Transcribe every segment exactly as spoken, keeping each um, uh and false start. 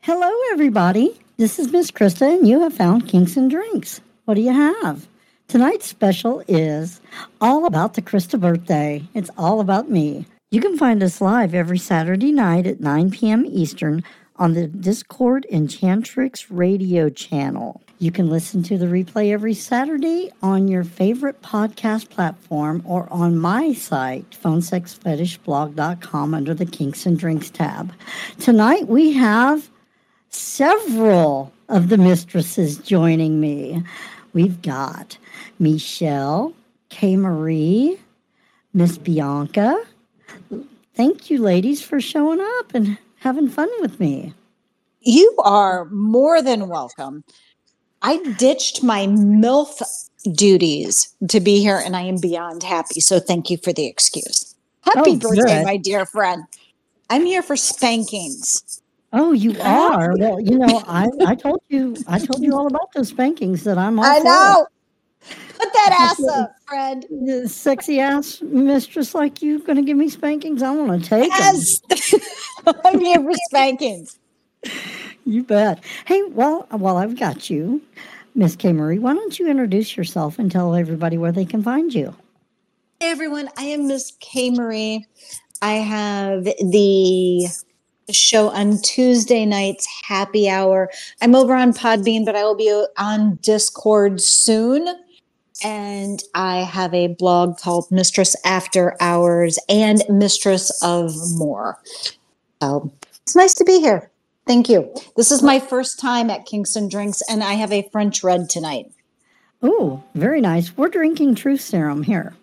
Hello, everybody. This is Miss Krista, and you have found Kinks and Drinks. What do you have? Tonight's special is all about the Krista birthday. It's all about me. You can find us live every Saturday night at nine p.m. Eastern on the Discord Enchantrix radio channel. You can listen to the replay every Saturday on your favorite podcast platform or on my site, phone sex fetish blog dot com, under the Kinks and Drinks tab. Tonight we have several of the mistresses joining me. We've got Michelle, K. Marie, Miss Bianca. Thank you, ladies, for showing up and having fun with me. You are more than welcome. I ditched my MILF duties to be here, and I am beyond happy. So thank you for the excuse. Happy Oh, birthday, good. my dear friend. I'm here for spankings. Oh, you are? Well, you know, I, I told you, I told you all about those spankings that I'm all I for. know. Put that ass up, friend. The sexy ass mistress like you going to give me spankings? I want to take Yes. I'm here for spankings. them. You bet. Hey, well, while I've got you, Miss K. Marie, why don't you introduce yourself and tell everybody where they can find you? Hey, everyone. I am Miss K. Marie. I have the show on Tuesday nights, Happy Hour. I'm over on Podbean, but I will be on Discord soon. And I have a blog called Mistress After Hours and Mistress of More. So it's nice to be here. Thank you. This is my first time at Kinks and Drinks, and I have a French red tonight. Oh, very nice. We're drinking truth serum here.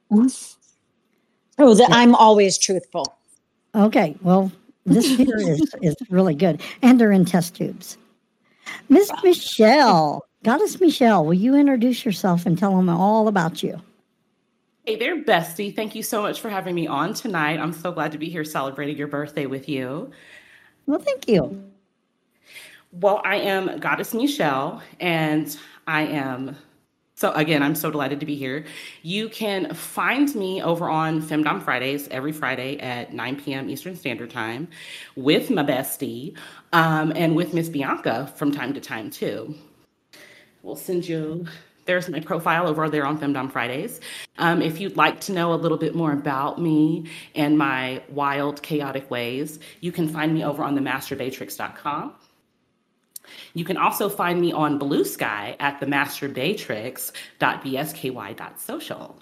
Oh, the, I'm always truthful. Okay, well, this here is, is really good. And they're in test tubes. Miss Michelle, Goddess Michelle, will you introduce yourself and tell them all about you? Hey there, bestie. Thank you so much for having me on tonight. I'm so glad to be here celebrating your birthday with you. Well, thank you. Well, I am Goddess Michelle, and I am, so again, I'm so delighted to be here. You can find me over on Femdom Fridays every Friday at nine p.m. Eastern Standard Time with my bestie um, and with Miss Bianca from time to time, too. We'll send you... There's my profile over there on Femdom Fridays. Um, if you'd like to know a little bit more about me and my wild, chaotic ways, you can find me over on the masturbatrix dot com. You can also find me on Blue Sky at the masturbatrix dot b s k y dot social.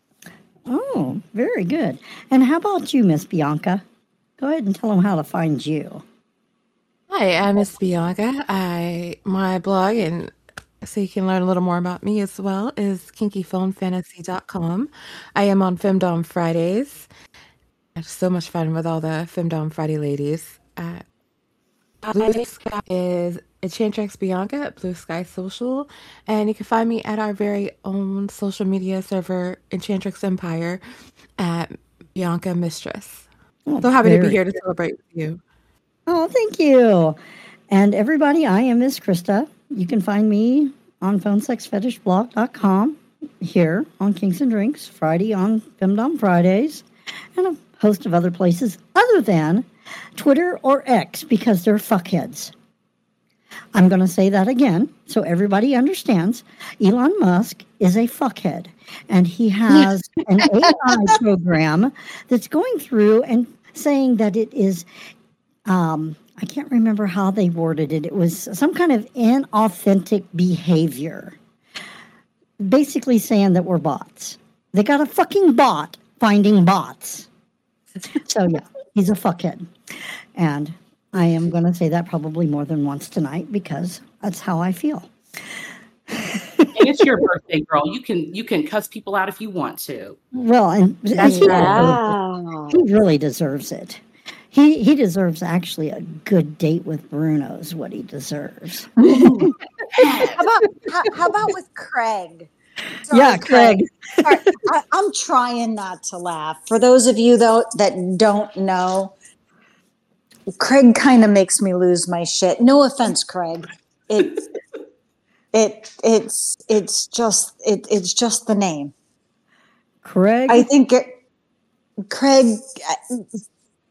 Oh, very good. And how about you, Miss Bianca? Go ahead and tell them how to find you. Hi, I'm Miss Bianca. I my blog, and so you can learn a little more about me as well, is kinky phone fantasy dot com. I am on Femdom Fridays. I have so much fun with all the Femdom Friday ladies. Uh, Blue Sky is Enchantrix Bianca at Blue Sky Social, and you can find me at our very own social media server, Enchantrix Empire, at Bianca Mistress. Oh, So happy to be very here to good. celebrate with you. Oh, thank you. And everybody, I am Miss Krista. You can find me on phone sex fetish blog dot com, here on Kinks and Drinks, Friday on Femdom Fridays, and a host of other places other than Twitter or X, because they're fuckheads. I'm going to say that again so everybody understands. Elon Musk is a fuckhead, and he has an A I program that's going through and saying that it is... Um, I can't remember how they worded it. It was some kind of inauthentic behavior. Basically saying that we're bots. They got a fucking bot finding bots. So yeah, he's a fuckhead. And I am going to say that probably more than once tonight because that's how I feel. And it's your birthday, girl. You can you can cuss people out if you want to. Well, and he, Wow. he really deserves it. He he deserves actually a good date with Bruno is what he deserves. How about how, how about with Craig? Sorry, Yeah, Craig. Sorry, I, I'm trying not to laugh. For those of you though that don't know, Craig kind of makes me lose my shit. No offense, Craig. It it it's it's just it it's just the name. Craig. I think it, Craig.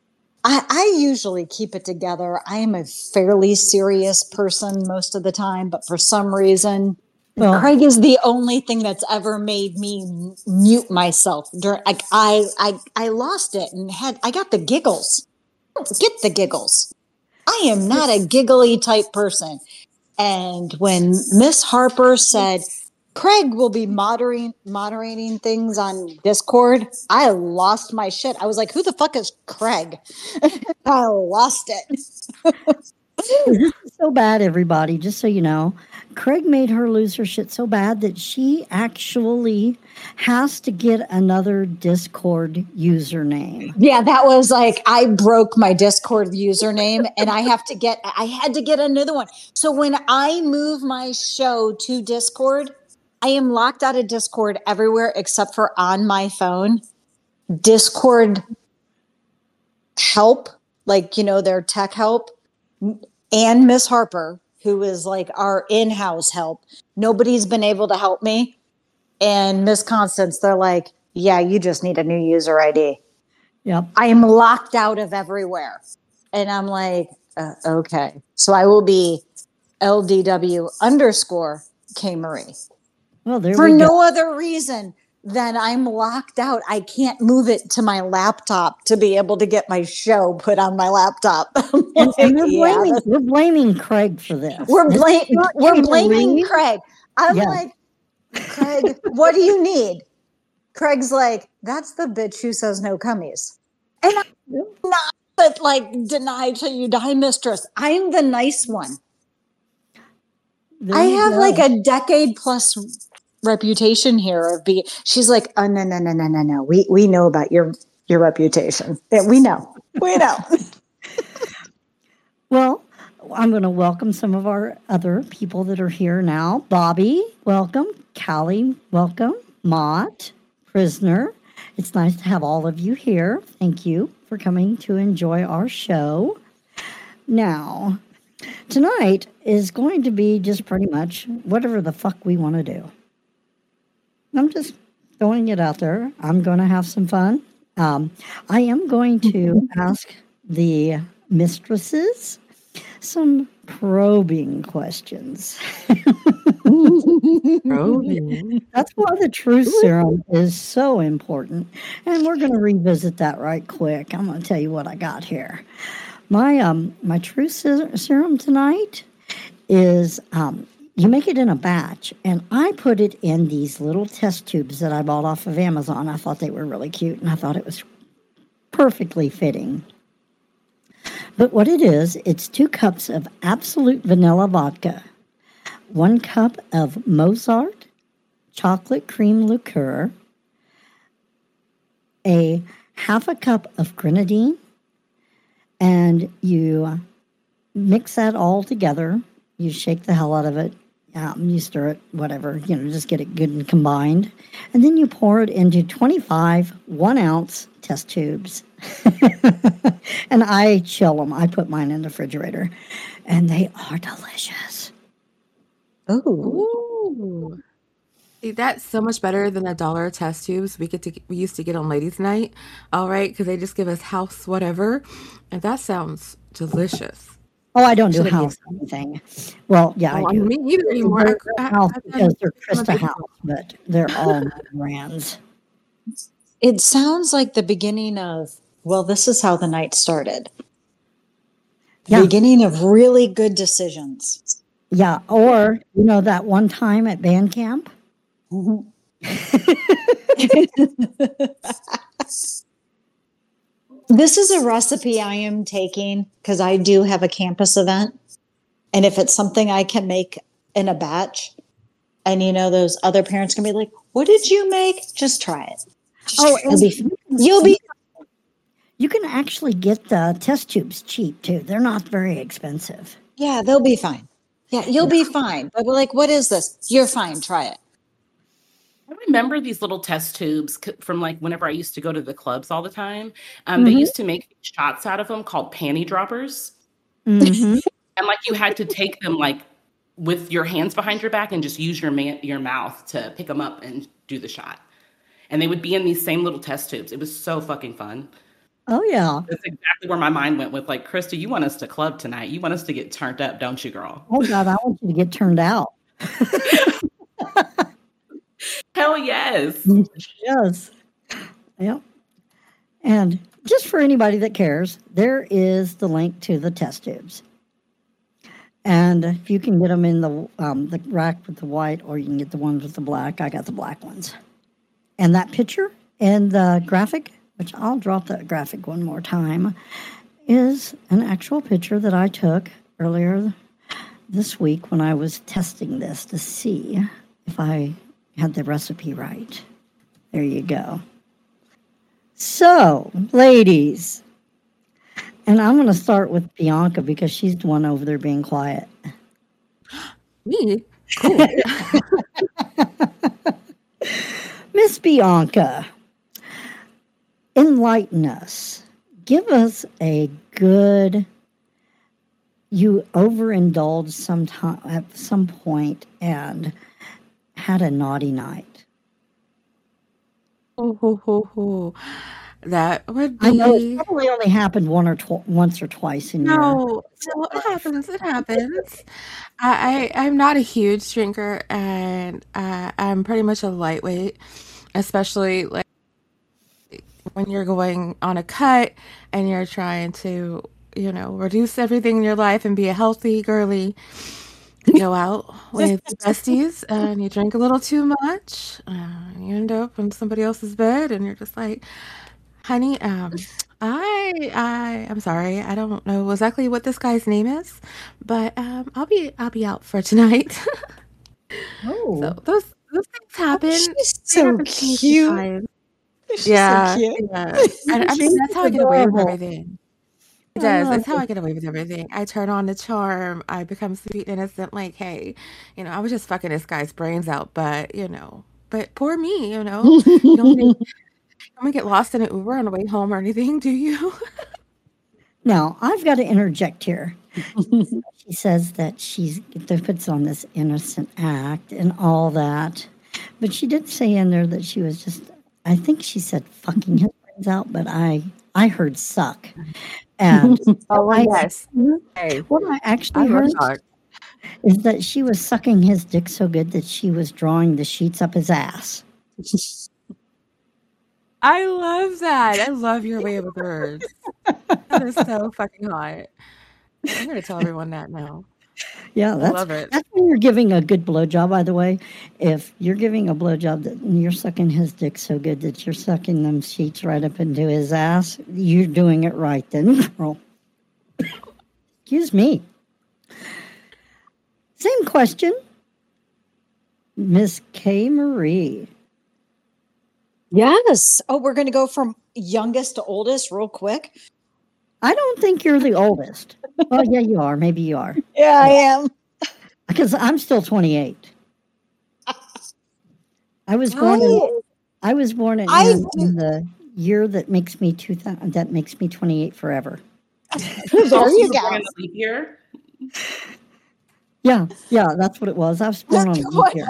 I, I usually keep it together. I am a fairly serious person most of the time, but for some reason, Well, Craig is the only thing that's ever made me m- mute myself. During, like I, I, I lost it and had I got the giggles. Get the giggles. I am not a giggly type person. And when Miss Harper said Craig will be moderating moderating things on Discord, I lost my shit. I was like, "Who the fuck is Craig?" I lost it. this is so bad, everybody. Just so you know, Craig made her lose her shit so bad that she actually has to get another Discord username. Yeah, that was like I broke my Discord username and I have to get I had to get another one. So when I move my show to Discord, I am locked out of Discord everywhere except for on my phone. Discord help, like, you know, their tech help, and Miss Harper, who is like our in-house help. Nobody's been able to help me. And Miss Constance, they're like, yeah, you just need a new user I D. Yep. I am locked out of everywhere. And I'm like, uh, okay. So I will be L D W underscore K Marie. Well, there For we no go. other reason than I'm locked out. I can't move it to my laptop to be able to get my show put on my laptop. I'm And, and like, we're yeah, blaming that's- we're blaming Craig for this. we're This is blaming not we're K. blaming Marie. Craig. I'm Yeah. like, Craig, what do you need? Craig's like, that's the bitch who says no cummies. And I'm not but like deny till you die, mistress. I'm the nice one. There I you have go. like a decade plus reputation here of being. She's like, oh no no no no no no. We we know about your your reputation. Yeah, we know. We know. Well, I'm going to welcome some of our other people that are here now. Bobby, welcome. Callie, welcome. Mott, Prisoner. It's nice to have all of you here. Thank you for coming to enjoy our show. Now, tonight is going to be just pretty much whatever the fuck we want to do. I'm just throwing it out there. I'm going to have some fun. Um, I am going to ask the mistresses some probing questions. Probing. That's why the truth serum is so important. And we're going to revisit that right quick. I'm going to tell you what I got here. My um my truth ser- serum tonight is um you make it in a batch, and I put it in these little test tubes that I bought off of Amazon. I thought they were really cute, and I thought it was perfectly fitting. But what it is, it's two cups of absolute vanilla vodka, one cup of Mozart chocolate cream liqueur, a half a cup of grenadine, and you mix that all together. You shake the hell out of it. Um, you stir it, whatever, you know, just get it good and combined. And then you pour it into twenty-five one ounce test tubes. And I chill them. I put mine in the refrigerator. And they are delicious. Oh, Ooh. See, that's so much better than the dollar test tubes we get to we used to get on ladies' night. All right, because they just give us house whatever, and that sounds delicious. Oh, I don't do Should have house anything. Well, yeah, Oh, I I do. mean, me neither anymore. They're I, I, house I've because done- they're I'm a Krista big House, but they're all brands. it sounds like the beginning of, well, this is how the night started. The Yeah. beginning of really good decisions. Yeah, or you know that one time at band camp. This is a recipe I am taking because I do have a campus event. And if it's something I can make in a batch, and you know, those other parents can be like, what did you make? Just try it. Just Oh, try it. It'll be- and you'll be You can actually get the test tubes cheap too. They're not very expensive. Yeah, they'll be fine. Yeah, you'll be fine. But we're like, what is this? You're fine. Try it. I remember these little test tubes c- from like whenever I used to go to the clubs all the time. Um, They Mhm. used to make shots out of them called panty droppers. Mhm. And like you had to take them like with your hands behind your back and just use your man- your mouth to pick them up and do the shot. And they would be in these same little test tubes. It was so fucking fun. Oh, yeah. That's exactly where my mind went with like, Krista, you want us to club tonight. You want us to get turned up, don't you, girl? Oh, God, I want you to get turned out. Hell yes. Yes. Yep. And just for anybody that cares, there is the link to the test tubes. And if you can get them in the um, the rack with the white, or you can get the ones with the black, I got the black ones. And that picture and the graphic, which I'll drop that graphic one more time, is an actual picture that I took earlier this week when I was testing this to see if I had the recipe right. There you go. So, ladies, and I'm going to start with Bianca because she's the one over there being quiet. Me? Cool. Miss Bianca, enlighten us. Give us a good, you overindulged sometime at some point and had a naughty night. Ho, ho, ho, ho. That would be. I know it's probably only happened one or tw- once or twice in your. No, no, it happens. It happens. I, I I'm not a huge drinker, and uh, I'm pretty much a lightweight, especially like when you're going on a cut and you're trying to, you know, reduce everything in your life and be a healthy girly. You go out with besties and you drink a little too much, uh, and you end up in somebody else's bed, and you're just like, honey, um, I, I, I'm sorry, I don't know exactly what this guy's name is, but um, I'll be, I'll be out for tonight. Oh, So those, those things happen. She's They so happen to me cute. sometimes. She's Yeah, so cute. yeah. And I mean, She's that's how I get away with adorable. everything. It I does. love That's how it. I get away with everything. I turn on the charm. I become sweet, innocent. Like, hey, you know, I was just fucking this guy's brains out, but you know, but poor me, you know. You don't want to, don't want to get lost in an Uber on the way home or anything, do you? Now, I've got to interject here. She says that she's that puts on this innocent act and all that, but she did say in there that she was just. I think she said fucking his brains out, but I I heard suck, and Oh, I yes. Hey, what I actually I love heard talk. is that she was sucking his dick so good that she was drawing the sheets up his ass. I love that. I love your way with words. That is so fucking hot. I'm gonna tell everyone that now. Yeah, I that's love it. that's when you're giving a good blowjob. By the way, if you're giving a blowjob that and you're sucking his dick so good that you're sucking them sheets right up into his ass, you're doing it right then, girl. Excuse me. Same question, Miss K. Marie. Yes. Oh, we're going to go from youngest to oldest real quick. I don't think you're the oldest. Well, yeah, you are. Maybe you are. Yeah, I am. Because I'm still twenty-eight. I was born in I was born in, I in, do- in the year that makes me two thousand. That makes me twenty-eight forever. There So you were go. born in the leap year? Yeah, yeah, that's what it was. I was born on a leap year.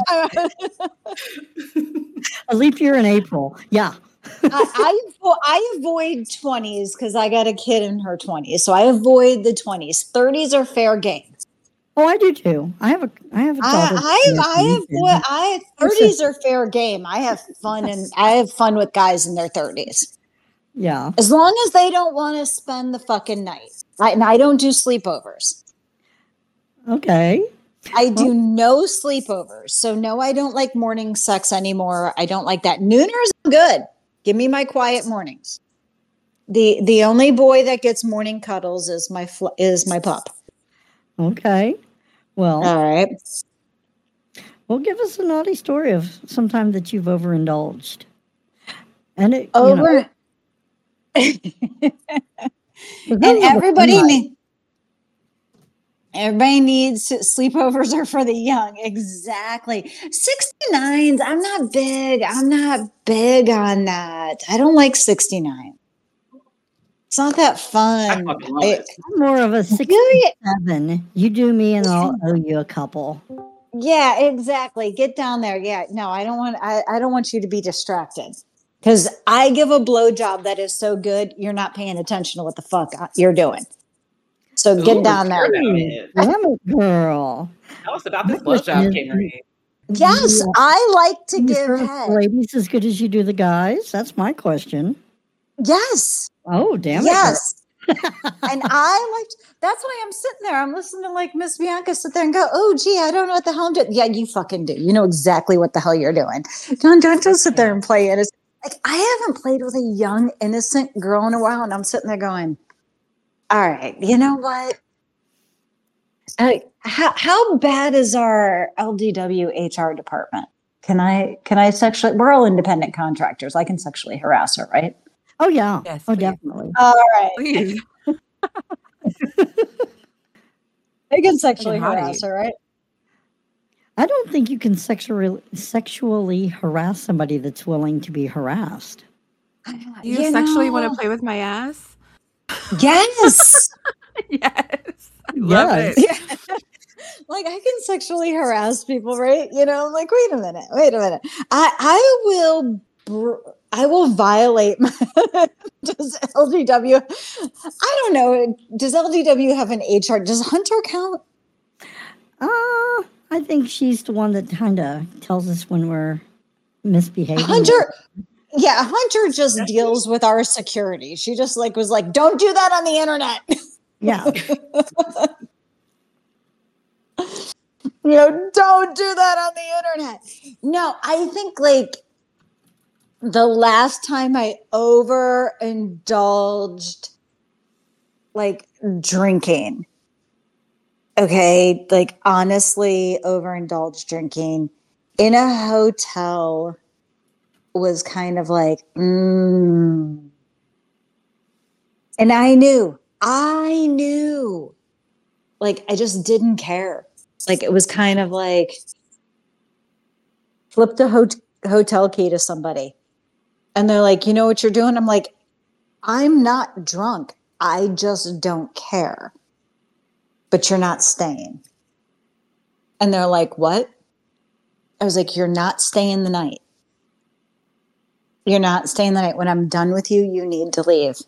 A leap year in April. Yeah. I, I, avo- I avoid twenties because I got a kid in her twenties. So I avoid the twenties. thirties are fair game. Oh, I do too. I have a I have a I, daughter. I, that's I twenty-two. avoid, I, thirties are fair game. I have fun and I have fun with guys in their thirties. Yeah. As long as they don't want to spend the fucking night. I, and I don't do sleepovers. Okay. I do no sleepovers. So no, I don't like morning sex anymore. I don't like that. Nooners, I'm good. Give me my quiet mornings. The the only boy that gets morning cuddles is my fl- is my pup. Okay. Well, All right. well, give us a naughty story of some time that you've overindulged. And it, you Over know, 'cause that and was a fun everybody night. ne- everybody needs sleepovers are for the young. Exactly. sixty-nines. I'm not big. I'm not big on that. I don't like sixty-nine. It's not that I fun. fucking love I- it. I'm more of a Do you? sixty-seven. You do me, and I'll owe you a couple. Yeah, exactly. Get down there. Yeah. No, I don't want I, I don't want you to be distracted. Because I give a blowjob that is so good, you're not paying attention to what the fuck you're doing. So get Ooh, down there. it. Damn it, girl. Tell us about this My question blowjob, is, K. Marie. Yes, Yeah. I like to Do you give service head. the ladies as good as you do the guys? That's my question. Yes. Oh, damn Yes. it. And I liked, that's why I'm sitting there. I'm listening to like Miss Bianca sit there and go, oh, gee, I don't know what the hell I'm doing. Yeah, you fucking do. You know exactly what the hell you're doing. Don't, don't just sit there and play it. It's like, I haven't played with a young, innocent girl in a while. And I'm sitting there going, all right, you know what? Uh, how, how bad is our L D W H R department? Can I, can I sexually, we're all independent contractors. I can sexually harass her, right? Oh, yeah. Yes, Oh, please. definitely. All right. Please. I can sexually Hottie. harass her, right? I don't think you can sexually sexually harass somebody that's willing to be harassed. Do you, You sexually know- want to play with my ass? Yes. Yes. I love Yes. it. Like I can sexually harass people, right? You know, I'm like, wait a minute, wait a minute. I I will br- I will violate my does L D W I don't know. Does L D W have an H R? Does Hunter count? Uh, I think she's the one that kind of tells us when we're misbehaving. Hunter yeah, Hunter just deals with our security. She just like was like, don't do that on the internet. Yeah. You know, don't do that on the internet. No, I think like the last time I overindulged like drinking, okay, like honestly overindulged drinking in a hotel was kind of like, mm. And I knew, I knew, like I just didn't care. Like it was kind of like flip the hot- hotel key to somebody. And they're like, you know what you're doing? I'm like, I'm not drunk. I just don't care. But you're not staying. And they're like, what? I was like, you're not staying the night. You're not staying the night. When I'm done with you, you need to leave.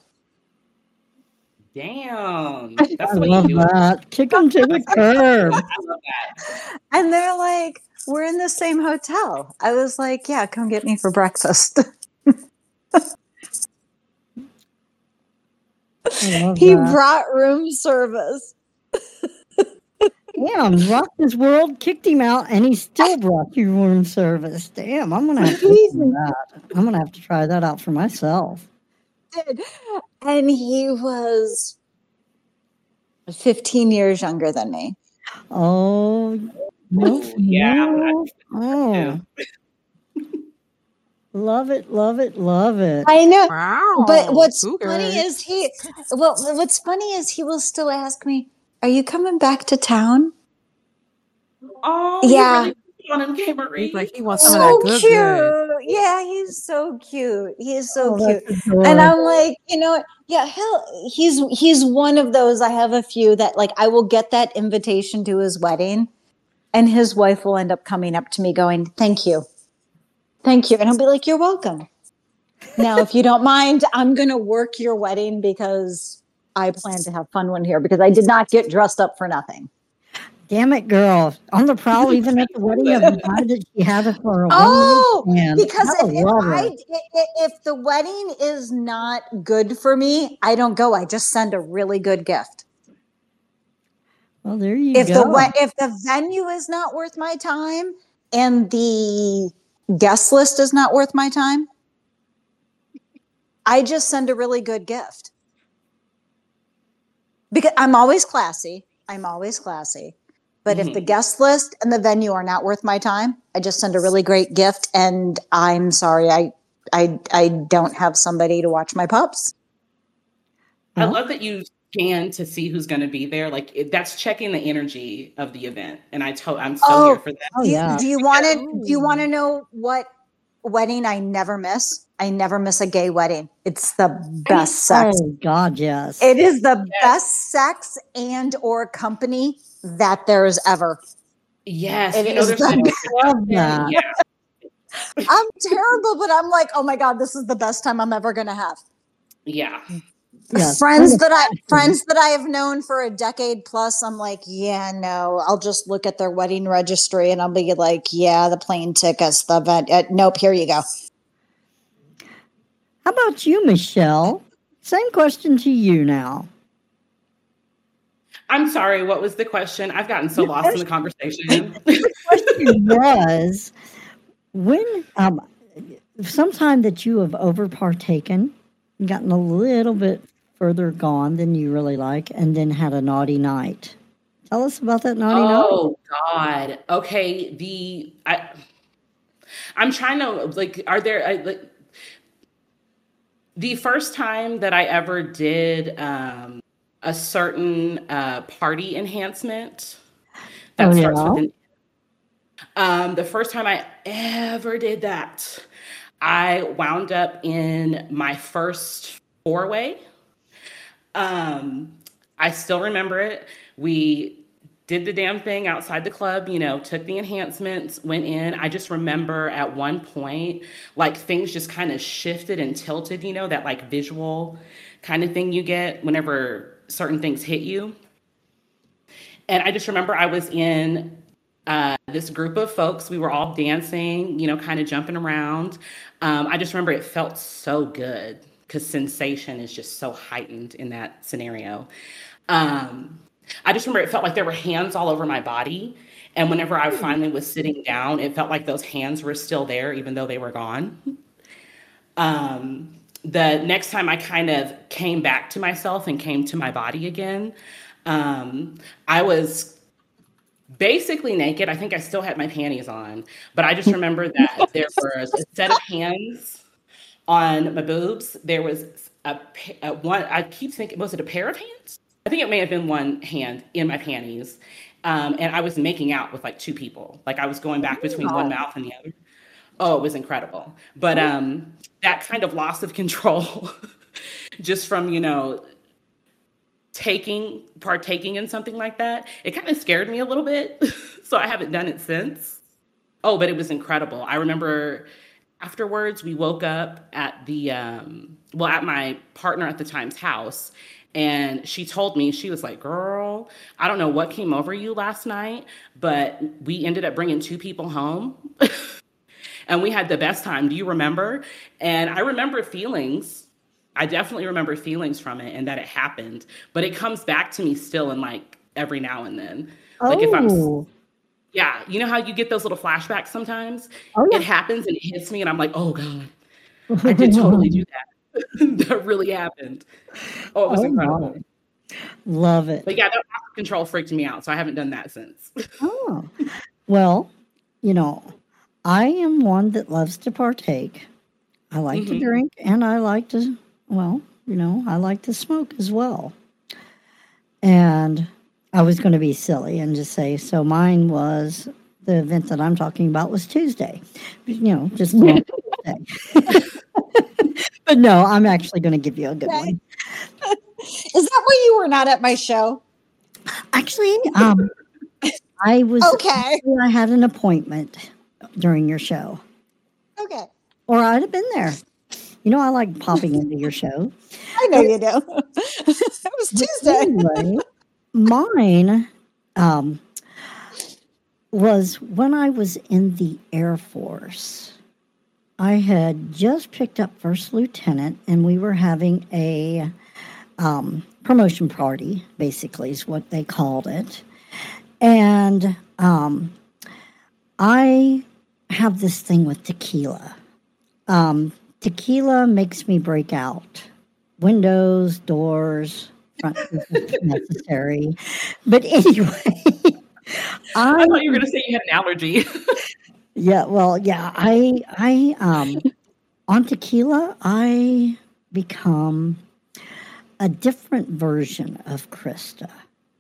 Damn. I That's what love you do. that. Kick them to the curb. I love that. And they're like, we're in the same hotel. I was like, yeah, come get me for breakfast. I love He that. brought room service. Damn, rocked his world, kicked him out, and he still brought you room service. Damn, I'm gonna have to do that. I'm gonna have to try that out for myself. Did. And he was fifteen years younger than me. Oh, no, Ooh, yeah, no. Oh, love it, love it, love it. I know. Wow. But what's Cougars. funny is he, well, what's funny is he will still ask me, are you coming back to town? Oh, Yeah. you really put on him, K. Marie. He's like, he wants some So of that good, cute. good. Yeah, he's so cute. He is so Oh, cute. that's adorable. And I'm like, you know what? Yeah, he'll, he's he's one of those. I have a few that like I will get that invitation to his wedding, and his wife will end up coming up to me going, "Thank you, thank you," and I'll be like, "You're welcome." Now, if you don't mind, I'm gonna work your wedding because I plan to have fun one here because I did not get dressed up for nothing. Damn it, girl. On the prowl, even at the wedding of the guy that she had for a Oh, one night stand. because I if, if love I it. if, if the wedding is not good for me, I don't go. I just send a really good gift. Well, there you If go. the we- if the venue is not worth my time and the guest list is not worth my time, I just send a really good gift. Because I'm always classy. I'm always classy. But Mhm. if the guest list and the venue are not worth my time, I just send a really great gift. And I'm sorry, I I I don't have somebody to watch my pups. I Well, love that you scan to see who's going to be there. Like it, that's checking the energy of the event, and I told I'm so Oh, here for that. oh do you, yeah. do you want to Ooh. do you want to know what wedding I never miss? I never miss a gay wedding. It's the best sex. Oh God, yes. It is the best sex and or company that there is ever. Yes, It you know is there's the been best. Love that. yeah. I'm terrible, but I'm like, oh my God, this is the best time I'm ever going to have. Yeah. Yes. Friends that I friends that I have known for a decade plus, I'm like, yeah, no, I'll just look at their wedding registry and I'll be like, yeah, the plane tickets, the event. Uh, nope, here you go. How about you, Michelle? Same question to you now. I'm sorry, what was the question? I've gotten so The lost in the conversation. The question was, when um, sometime that you have over partaken, gotten a little bit further gone than you really like, and then had a naughty night. Tell us about that naughty night. Oh God. Okay. The I I'm trying to like. Are there I, like the first time that I ever did um, a certain uh, party enhancement that Oh, starts yeah? with an um, the first time I ever did that, I wound up in my first four way. Um, I still remember it. We did the damn thing outside the club, you know, took the enhancements, went in. I just remember at one point, like things just kind of shifted and tilted, you know, that like visual kind of thing you get whenever certain things hit you. And I just remember I was in uh, this group of folks. We were all dancing, you know, kind of jumping around. Um, I just remember it felt so good because sensation is just so heightened in that scenario. Um, I just remember it felt like there were hands all over my body. And whenever I finally was sitting down, it felt like those hands were still there, even though they were gone. Um, the next time I kind of came back to myself and came to my body again, um, I was basically naked. I think I still had my panties on, but I just remember that there was a set of hands on my boobs. There was a, pa- a one, I keep thinking, was it a pair of hands? I think it may have been one hand in my panties. Um, and I was making out with like two people. Like I was going back between one Wow. mouth and the other. Oh, it was incredible. But um, that kind of loss of control, just from, you know, taking, partaking in something like that, it kind of scared me a little bit. So I haven't done it since. Oh, but it was incredible. I remember afterwards we woke up at the, um, well, at my partner at the time's house. And she told me, she was like, girl, I don't know what came over you last night, but we ended up bringing two people home. And we had the best time. Do you remember? And I remember feelings. I definitely remember feelings from it and that it happened. But it comes back to me still in like every now and then. Like if I'm, Oh, yeah, you know how you get those little flashbacks sometimes? oh It yeah. happens and it hits me and I'm like, oh God, I did totally do that. That really happened. Oh, it was Oh incredible. my, love it. But yeah, that loss of control freaked me out. So I haven't done that since. Oh, well, you know, I am one that loves to partake. I like to hmm drink and I like to, well, you know, I like to smoke as well. And I was going to be silly and just say, so mine was the event that I'm talking about was Tuesday, you know, just on Tuesday. But no, I'm actually going to give you a good Okay. one. Is that why you were not at my show? Actually, um, I was, Okay. I had an appointment during your show, Okay. or I'd have been there. You know, I like popping into your show. I know you do. It was But Tuesday. anyway, mine um, was when I was in the Air Force. I had just picked up first lieutenant, and we were having a um, promotion party, basically, is what they called it. And um, I have this thing with tequila. Um, tequila makes me break out. Windows, doors, front if necessary. But anyway, I I thought you were going to say you had an allergy. yeah, well, yeah, I I um on tequila I become a different version of Krista.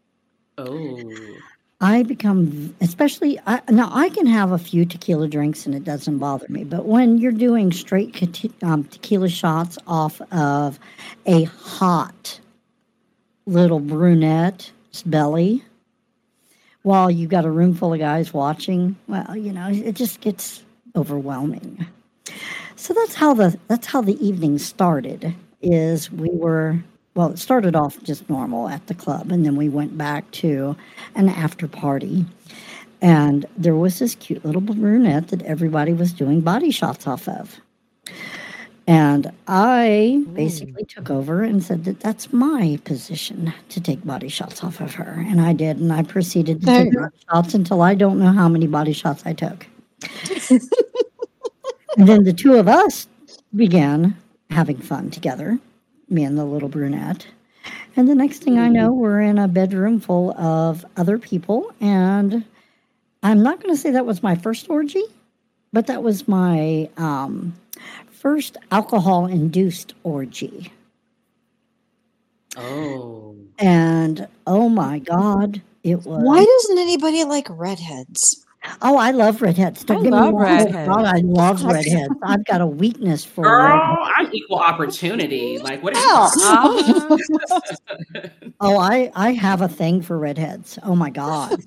Oh. I become, especially, I, now I can have a few tequila drinks and it doesn't bother me. But when you're doing straight te- um, tequila shots off of a hot little brunette's belly, while you've got a room full of guys watching, well, you know, it just gets overwhelming. So that's how the that's how the evening started. Is we were well, it started off just normal at the club, and then we went back to an after party. And there was this cute little brunette that everybody was doing body shots off of. And I basically took over and said that that's my position to take body shots off of her. And I did. And I proceeded to take body shots until I don't know how many body shots I took. And then the two of us began having fun together, me and the little brunette. And the next thing I know, we're in a bedroom full of other people. And I'm not going to say that was my first orgy, but that was my um, first alcohol-induced orgy. Oh. And, oh my God, it was... Why doesn't anybody like redheads? Oh, I love redheads. Don't I get me love wrong. redheads. Oh, God, I love redheads. I've got a weakness for Girl, redheads. I'm equal opportunity. Like, what are you Hell. talking about? Oh, I, I have a thing for redheads. Oh, my God.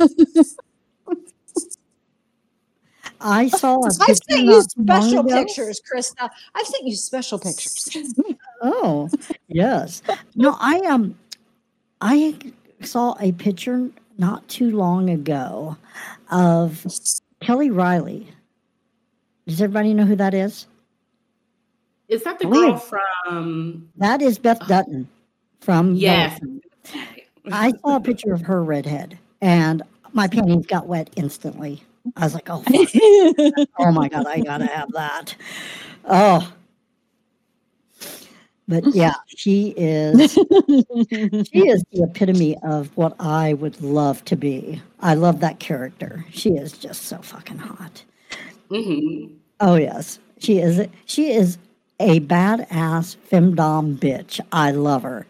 I saw a I've picture sent you not too long special ago. pictures, Krista. I've sent you special pictures. Oh, yes. No, I um, I saw a picture not too long ago of Kelly Riley. Does everybody know who that is? Is that the Weird. girl from? That is Beth Dutton from Yes. Yellowstone. I saw a picture of her redhead, and my panties got wet instantly. I was like, oh, fuck. Oh my God, I gotta have that. Oh. But yeah, she is she is the epitome of what I would love to be. I love that character. She is just so fucking hot. Mm-hmm. Oh yes. She is she is a badass femdom bitch. I love her.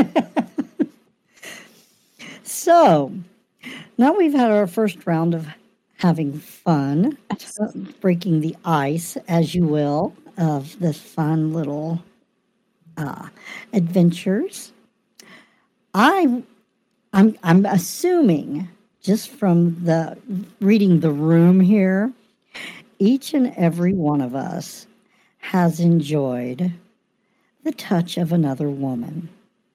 So now we've had our first round of having fun, uh, breaking the ice, as you will, of this fun little uh, adventures. I, I'm, I'm assuming, just from the reading the room here, each and every one of us has enjoyed the touch of another woman.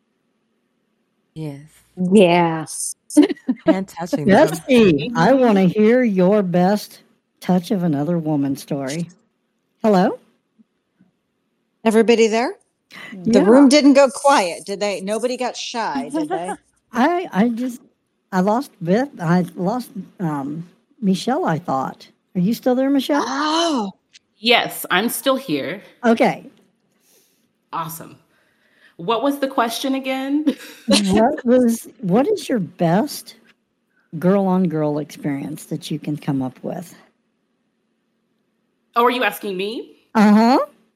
Yes. Yeah. And touching them. Bestie, I want to hear your best touch of another woman story. Hello? Everybody there? The Yeah. room didn't go quiet, did they? Nobody got shy, did they? I I just I lost Beth. I lost um, Michelle. I thought. Are you still there, Michelle? Oh, Yes, I'm still here. Okay. Awesome. What was the question again? What was what is your best girl on girl experience that you can come up with? Oh, are you asking me? Uh huh.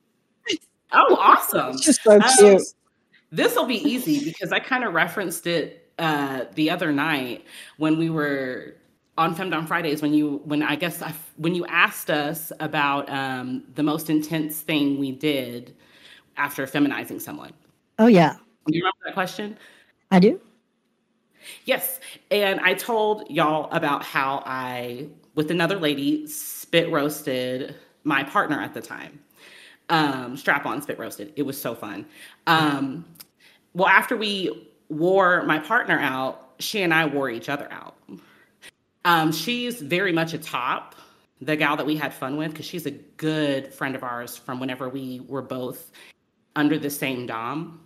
Oh, awesome. just so cute. This will be easy because I kind of referenced it uh, the other night when we were on Femdom Fridays. When you, when I guess I, when you asked us about um, the most intense thing we did after feminizing someone. Oh yeah, Do you remember that question? I do. Yes. And I told y'all about how I, with another lady, spit roasted my partner at the time. Um, strap on spit roasted. It was so fun. Um, well, after we wore my partner out, she and I wore each other out. Um, she's very much a top, the gal that we had fun with, because she's a good friend of ours from whenever we were both under the same dom.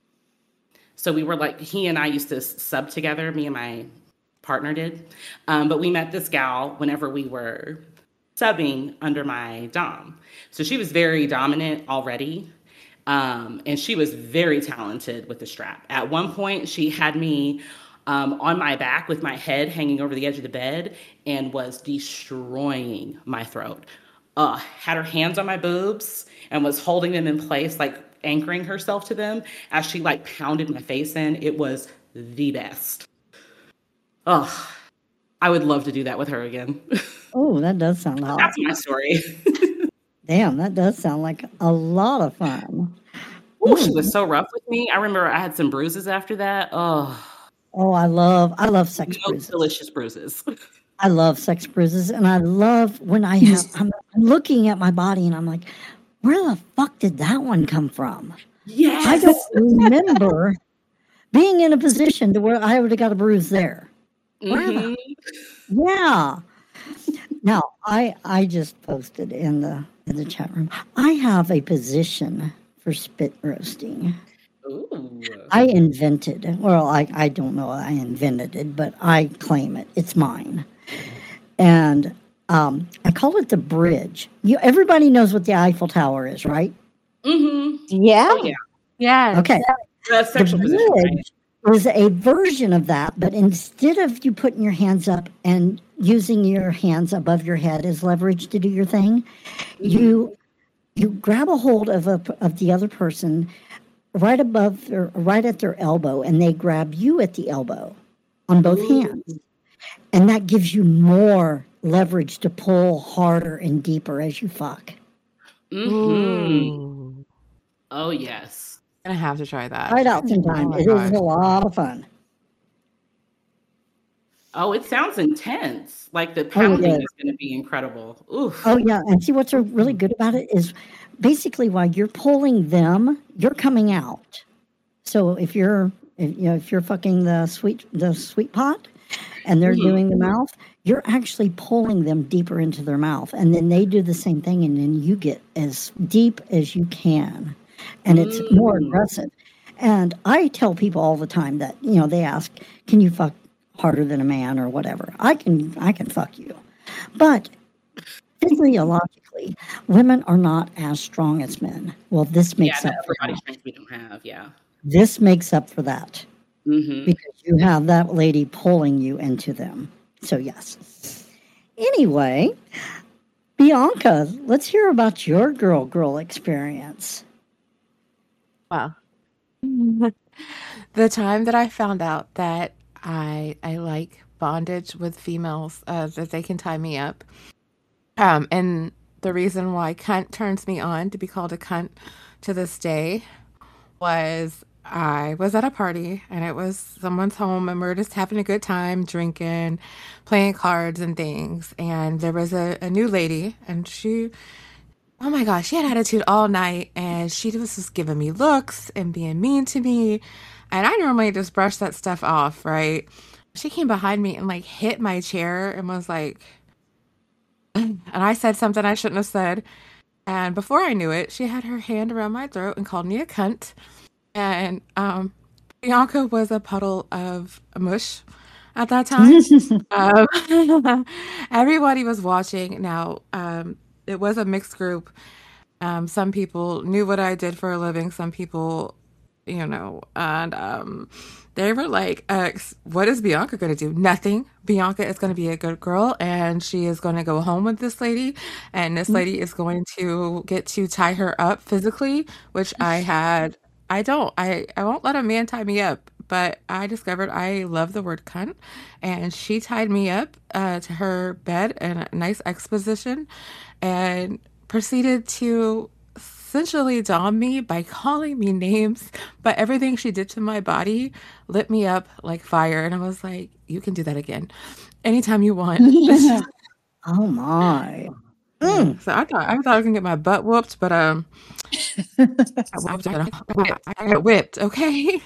So we were like, he and I used to sub together, me and my partner did. Um, but we met this gal whenever we were subbing under my dom. So she was very dominant already. Um, and she was very talented with the strap. At one point, she had me um, on my back with my head hanging over the edge of the bed and was destroying my throat. Uh, had her hands on my boobs and was holding them in place, like anchoring herself to them as she like pounded my face in. It was the best. Oh, I would love to do that with her again. Oh, that does sound hot. That's my story. Damn, that does sound like a lot of fun. Ooh, she was so rough with me. I remember I had some bruises after that. Oh, Oh, I love I love sex no bruises. delicious bruises. I love sex bruises, and I love when I have I'm, I'm looking at my body and I'm like, where the fuck did that one come from? Yes. I don't remember being in a position to where I would have got a bruise there. Mhm. Yeah. Now, I I just posted in the in the chat room. I have a position for spit roasting. Ooh. I invented. Well, I I don't know I invented it, but I claim it. It's mine. And um, I call it the bridge. You everybody knows what the Eiffel Tower is, right? Mhm. Yeah. Oh, yeah. Yes. Okay. The sexual the position, right? bridge is a version of that, but instead of you putting your hands up and using your hands above your head as leverage to do your thing, Mhm. you you grab a hold of a of the other person right above their right at their elbow, and they grab you at the elbow on both Ooh. hands, and that gives you more leverage to pull harder and deeper as you fuck. Mhm. Ooh. Oh, yes. Gonna have to try that. Try it out Oh sometime. my It is gosh. a lot of fun. Oh, it sounds intense. Like the Oh, it pounding is. is gonna be incredible. Oof. Oh, yeah, and see what's really good about it is basically while you're pulling them, you're coming out. So if you're if, you know if you're fucking the sweet the sweet pot and they're Mhm. doing the mouth, you're actually pulling them deeper into their mouth, and then they do the same thing, and then you get as deep as you can, and it's more Mm. aggressive. And I tell people all the time that you know they ask, "Can you fuck harder than a man or whatever?" I can I can fuck you, but physiologically, women are not as strong as men. Well, this Yeah, makes the up upper for body that. strength we don't have. Yeah. This makes up for that Mhm. because you have that lady pulling you into them. So yes. Anyway, Bianca, let's hear about your girl girl experience. Well, the time that I found out that I I like bondage with females, uh, that they can tie me up, um, and the reason why cunt turns me on to be called a cunt to this day was I was at a party and it was someone's home and we were just having a good time drinking, playing cards and things. And there was a, a new lady and she, oh my gosh, she had attitude all night and she was just giving me looks and being mean to me. And I normally just brush that stuff off, right? She came behind me and like hit my chair and was like, and I said something I shouldn't have said. And before I knew it, she had her hand around my throat and called me a cunt. And um, Bianca was a puddle of mush at that time. Um, everybody was watching. Now, um, it was a mixed group. Um, some people knew what I did for a living. Some people, you know, and um, they were like, uh, "What is Bianca going to do? Nothing. Bianca is going to be a good girl, and she is going to go home with this lady, and this lady is going to get to tie her up physically." Which I had. I don't. I I won't let a man tie me up. But I discovered I love the word cunt, and she tied me up uh, to her bed in a nice exposition, and proceeded to essentially dom me by calling me names, but everything she did to my body lit me up like fire. And I was like, you can do that again anytime you want. Oh my. Yeah. Mm. So I thought I thought I was gonna get my butt whooped, but um I whooped, I got whipped, okay?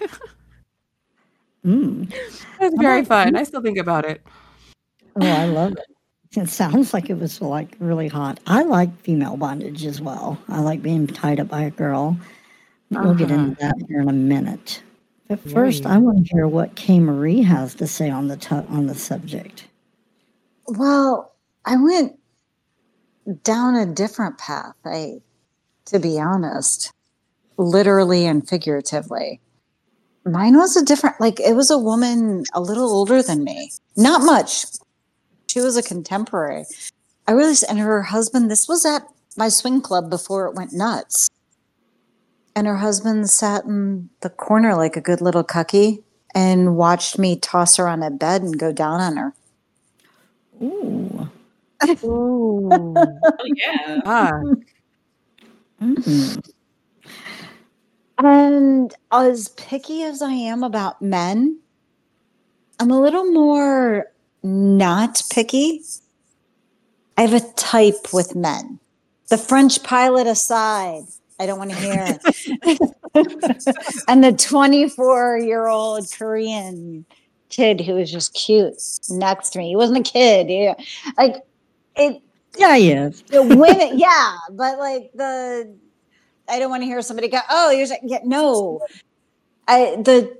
Mm. It was How very about fun. you? I still think about it. Oh, I love it. It sounds like it was like really hot. I like female bondage as well. I like being tied up by a girl. We'll get Uh-huh. into that here in a minute. But first, Yay. I want to hear what Kay Marie has to say on the tu- on the subject. Well, I went down a different path, I, to be honest, literally and figuratively. Mine was a different, like, it was a woman a little older than me. Not much. She was a contemporary. I really, and her husband, this was at my swing club before it went nuts. And her husband sat in the corner like a good little cucky and watched me toss her on a bed and go down on her. Ooh. Ooh. Oh, yeah. Ah. Mm. And as picky as I am about men, I'm a little more not picky. I have a type with men. The French pilot aside, I don't want to hear. And the twenty-four-year-old Korean kid who was just cute next to me. He wasn't a kid. He, like it. Yeah, he is. The women, yeah, but like the, I don't want to hear somebody go, "Oh, you're yeah, no." I the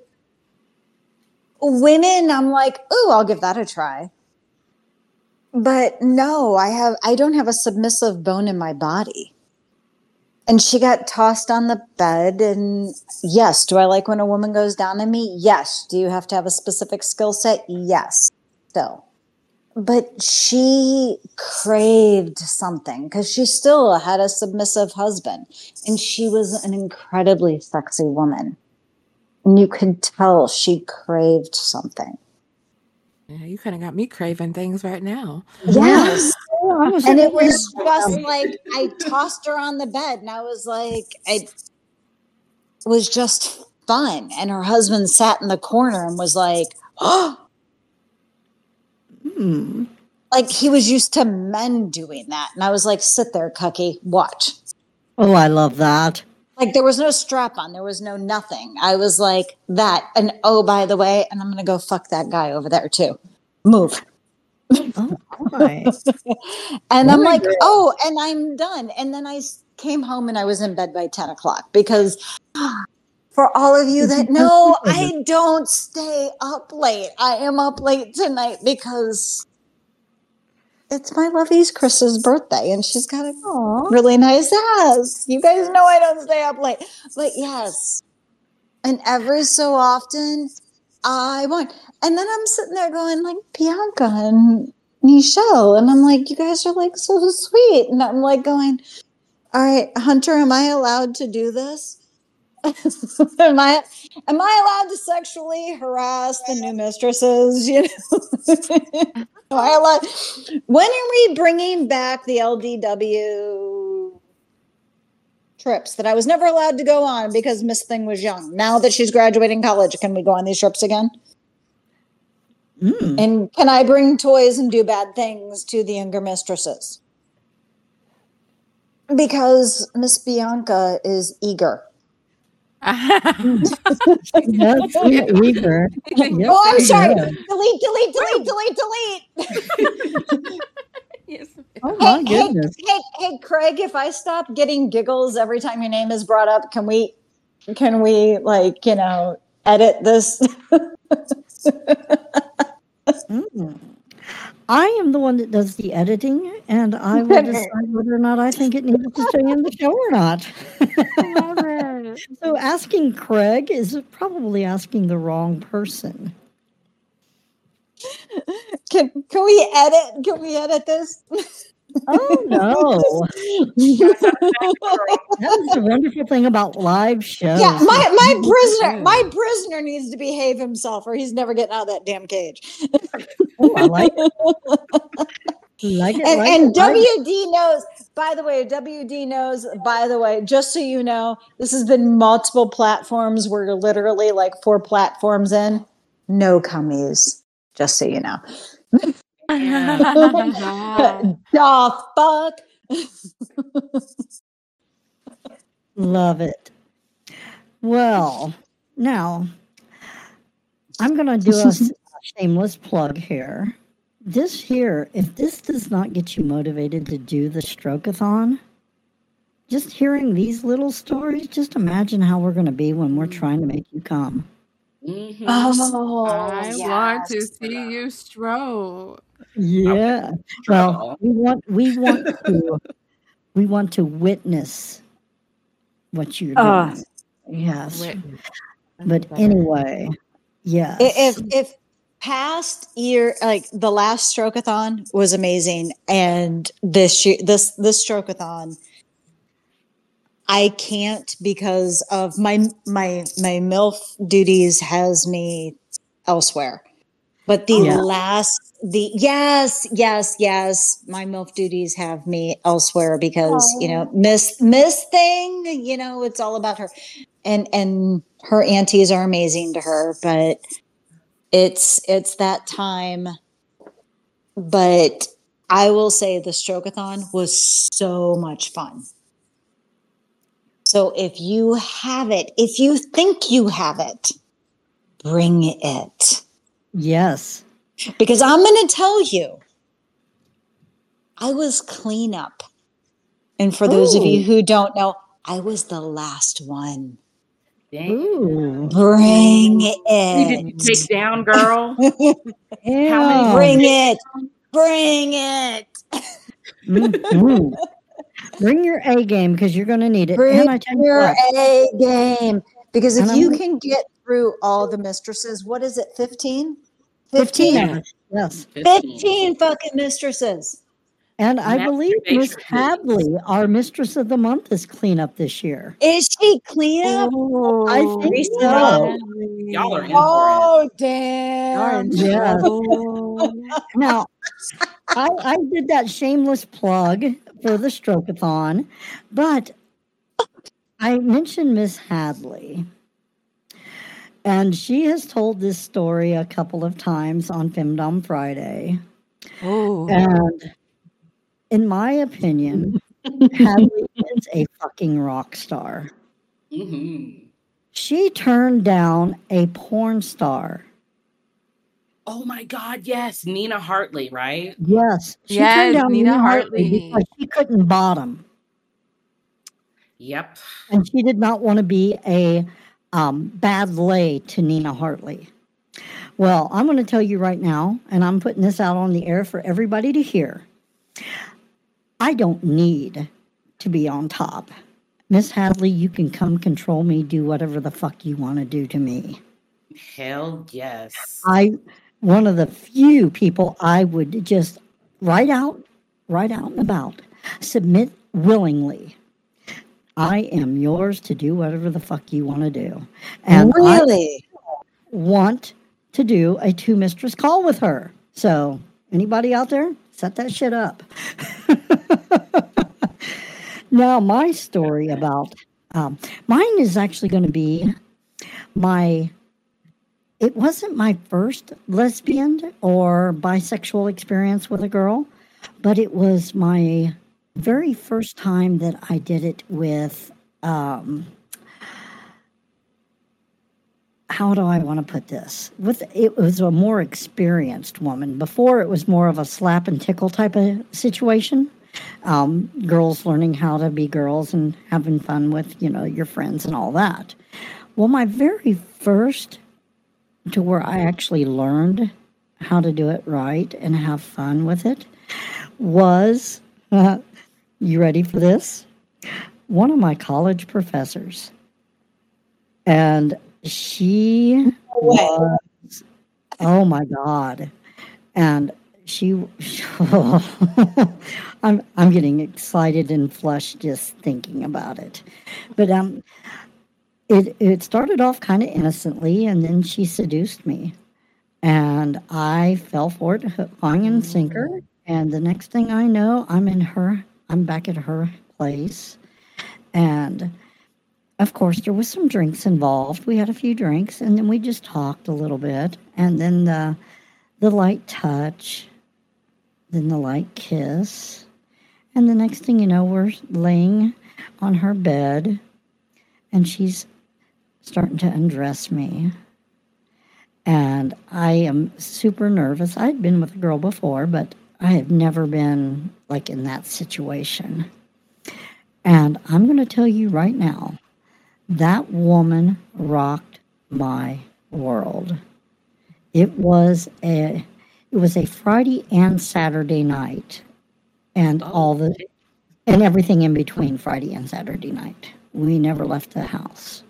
women, I'm like, "Oh, I'll give that a try." But no, I have I don't have a submissive bone in my body. And she got tossed on the bed. And yes, do I like when a woman goes down on me? Yes. Do you have to have a specific skill set? Yes. Still. But she craved something because she still had a submissive husband. And she was an incredibly sexy woman. And you could tell she craved something. Yeah, you kind of got me craving things right now. Yes. I was And it thinking- was just like, I tossed her on the bed and I was like, it was just fun. And her husband sat in the corner and was like, oh, Hmm. like he was used to men doing that. And I was like, sit there, Cucky, watch. Oh, I love that. Like there was no strap on, there was no nothing. I was like that. And oh, by the way, and I'm going to go fuck that guy over there too. Move. Oh, my. And I'm Very like, good. oh, and I'm done. And then I s- came home and I was in bed by ten o'clock because for all of you that know, I don't stay up late. I am up late tonight because it's my lovey's Chris's birthday and she's got a Aw. really nice house. You guys know I don't stay up late. But yes. And every so often I want. And then I'm sitting there going like Bianca and Michelle. And I'm like, you guys are like so sweet. And I'm like going, all right, Hunter, am I allowed to do this? am I am I allowed to sexually harass the new mistresses? You know, am I allowed? When are we bringing back the L D W trips that I was never allowed to go on because Miss Thing was young? Now that she's graduating college, can we go on these trips again? Mm. And can I bring toys and do bad things to the younger mistresses? Because Miss Bianca is eager. That's eager. Yep. Oh, I'm sorry. Yeah. Delete, delete, delete, delete, delete. Yes. Oh, my Hey, hey, goodness. hey, hey, Craig, if I stop getting giggles every time your name is brought up, can we, can we like, you know, edit this? Mm. I am the one that does the editing, and I will decide whether or not I think it needs to stay in the show or not. Love it. So asking Craig is probably asking the wrong person. Can, can we edit? Can we edit this? Oh, no. That is the wonderful thing about live shows. Yeah, my, my prisoner, Yeah. my prisoner needs to behave himself or he's never getting out of that damn cage. Oh, I like it. Like it, And, like and it, like it. W D knows, by the way, W D knows, by the way, just so you know, this has been multiple platforms. We're literally like four platforms in. No cummies, just so you know. The fuck? Love it. Well, now I'm going to do a s- shameless plug here. This here, if this does not get you motivated to do the stroke-a-thon, just hearing these little stories, just imagine how we're going to be when we're trying to make you come. Mhm. Oh, I want to yes. see you stroke. Yeah. Well, we want we want to we want to witness what you're doing. Uh, Yes. Witness. But anyway, yes. if if past year, like the last stroke-a-thon was amazing, and this year, this this stroke-a-thon, I can't because of my my my MILF duties has me elsewhere. But the Yeah. last the yes, yes, yes, my MILF duties have me elsewhere because, you know, Miss Miss Thing, you know, it's all about her. And and her aunties are amazing to her, but it's it's that time. But I will say the Stroke-a-thon was so much fun. So if you have it, if you think you have it, bring it. Yes. Because I'm going to tell you, I was cleanup. And for those of you Ooh. who don't know, I was the last one. Damn. Ooh. Bring Who did you it. take down, girl? How many? Yeah. Bring it. Bring it. Mhm. Bring your A game because you're going to need it. Bring And I tell you your what, A game. Because if and I'm you gonna- can get through all the mistresses, what is it, fifteen? fifteen fifteen? of us. Yes. fifteen fucking mistresses. And I believe Miss Masturbation. Hadley, our Mistress of the Month, is cleanup this year. Is she cleanup? I Oh, think Reese so. Natalie. Y'all are in for it. Oh, You're damn. in Yes. trouble. Now, I, I did that shameless plug for the Stroke-a-thon, but I mentioned Miss Hadley. And she has told this story a couple of times on Femdom Friday. Oh, And in my opinion, Hadley is a fucking rock star. Mm-hmm. She turned down a porn star. Oh my God, yes. Nina Hartley, right? Yes. She Yes, turned down Nina Nina Hartley Hartley. because she couldn't bottom. Yep. And she did not want to be a um, bad lay to Nina Hartley. Well, I'm going to tell you right now, and I'm putting this out on the air for everybody to hear. I don't need to be on top. Miss Hadley, you can come control me, do whatever the fuck you want to do to me. Hell yes. I, one of the few people I would just right out, right out and about, submit willingly. I am yours to do whatever the fuck you want to do. And Really? I want to do a two mistress call with her. So anybody out there, set that shit up. Now, my story about um, mine is actually going to be my. It wasn't my first lesbian or bisexual experience with a girl, but it was my very first time that I did it with. Um, how do I want to put this? With it was a more experienced woman. Before it was more of a slap and tickle type of situation. Um, girls learning how to be girls and having fun with, you know, your friends and all that. Well, my very first to where I actually learned how to do it right and have fun with it was, uh, you ready for this? One of my college professors. And she was, oh my God. And she, I'm I'm getting excited and flushed just thinking about it. But um, it it started off kind of innocently, and then she seduced me, and I fell for it, hook, line, and sinker. And the next thing I know, I'm in her, I'm back at her place, and of course there was some drinks involved. We had a few drinks, and then we just talked a little bit, and then the the light touch. Then the light kiss. And the next thing you know, we're laying on her bed and she's starting to undress me. And I am super nervous. I'd been with a girl before, but I have never been like in that situation. And I'm going to tell you right now, that woman rocked my world. It was a It was a Friday and Saturday night, and all the and everything in between Friday and Saturday night. We never left the house,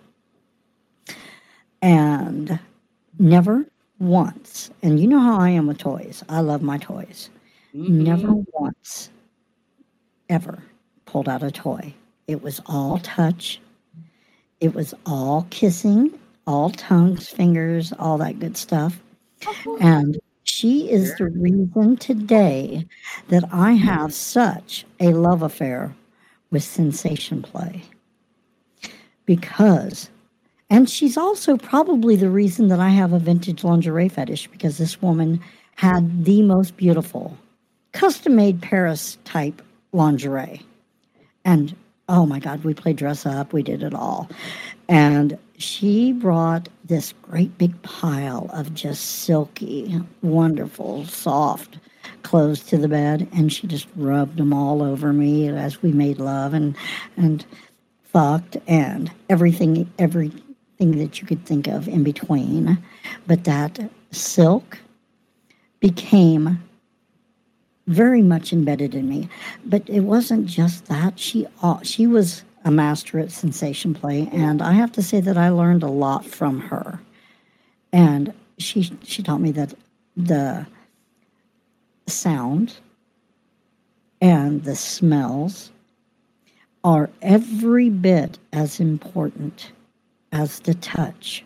and never once. And you know how I am with toys. I love my toys. Mm-hmm. Never once, ever pulled out a toy. It was all touch. It was all kissing, all tongues, fingers, all that good stuff, and she is the reason today that I have such a love affair with sensation play. Because, and she's also probably the reason that I have a vintage lingerie fetish, because this woman had the most beautiful custom made Paris type lingerie. And oh my God, we played dress up, we did it all. And she brought this great big pile of just silky, wonderful, soft clothes to the bed, and she just rubbed them all over me as we made love and and fucked and everything everything that you could think of in between. But that silk became very much embedded in me. But it wasn't just that. She uh, she was a master at sensation play, and I have to say that I learned a lot from her. And she she taught me that the sound and the smells are every bit as important as the touch.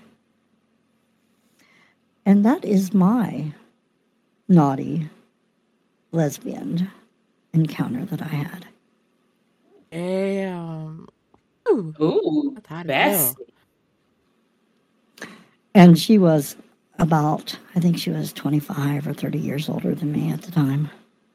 And that is my naughty lesbian encounter that I had. Damn. Ooh, Ooh, that's hot as best. hell. And she was about, I think she was twenty-five or thirty years older than me at the time.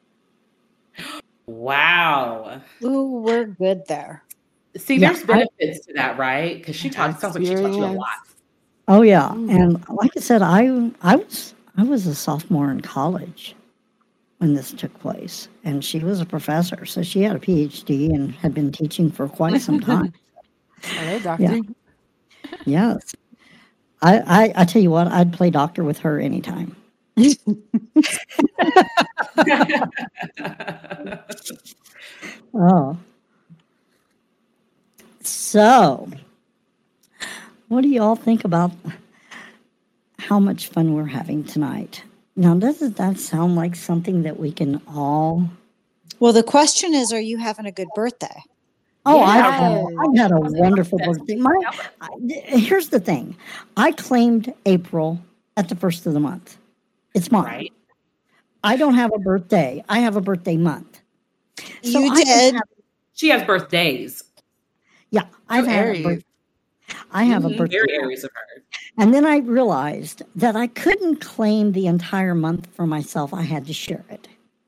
Wow. Ooh, we're good there. See, Yeah, there's benefits to that, right? Because she taught, sounds like she taught you a lot. Oh yeah, Mm. and like I said, I I was I was a sophomore in college when this took place, and she was a professor, so she had a P H D and had been teaching for quite some time. Hello, doctor. Yes, I, I I tell you what, I'd play doctor with her anytime. Oh, so what do you all think about how much fun we're having tonight? Now, doesn't that sound like something that we can all? Well, the question is, are you having a good birthday? Oh, I've, Yeah. had, I've had a wonderful birthday. My, I, here's the thing. I claimed April at the first of the month. It's mine. Right. I don't have a birthday. I have a birthday month. So You I can did. have- She has birthdays. yeah, I've had a Aries. birthday. I have a Mhm, birthday. Very Aries of her. And then I realized that I couldn't claim the entire month for myself. I had to share it.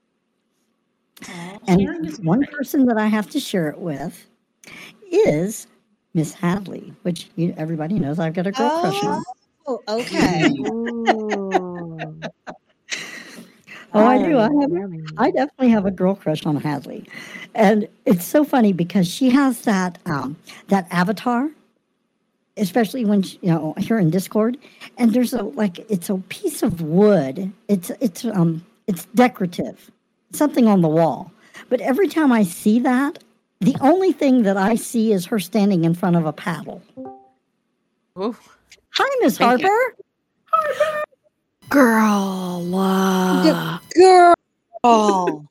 And Sharing is one great. person that I have to share it with is Miss Hadley, which you, everybody knows I've got a girl crush on. Oh, okay. Ooh. Oh, I do. I have. Yummy. I definitely have a girl crush on Hadley, and it's so funny because she has that um, that avatar, especially when she, you know here in Discord, and there's a like it's a piece of wood. It's it's um it's decorative, something on the wall. But every time I see that, the only thing that I see is her standing in front of a paddle. Ooh. Hi, Miss Thank you. Harper. Girl, uh, Girl. Oh,